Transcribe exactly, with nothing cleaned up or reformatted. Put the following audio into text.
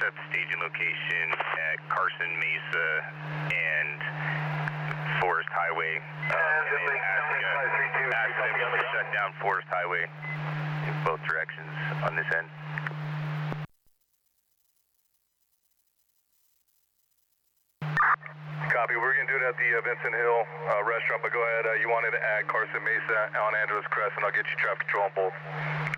at the staging location at Carson Mesa and Forest Highway. Um, and then ask, uh, ask them to shut down Forest Highway in both directions on this end. Copy. We're going to do it at the uh, Vincent Hill uh, restaurant, but go ahead. Uh, you wanted to add Carson Mesa on Angeles Crest, and I'll get you traffic control on both.